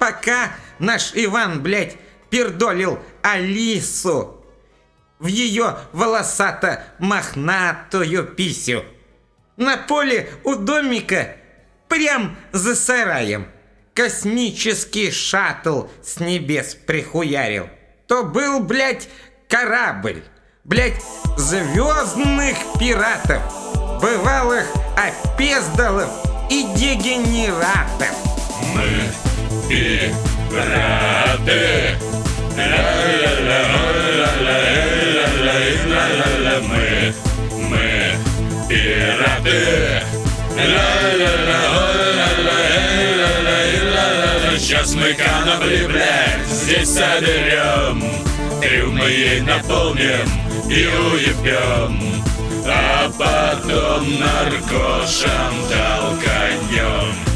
Пока наш Иван, блядь, пердолил Алису в ее волосато-мохнатую писю. На поле у домика, прям за сараем, космический шаттл с небес прихуярил. То был, блядь, корабль, блядь, звездных пиратов, бывалых опездалов и дегенератов. Мы пираты. Мы пираты. Сейчас мы корабли, блядь, здесь соберем, трюмы ей наполним и уебем, а потом наркошам толканем.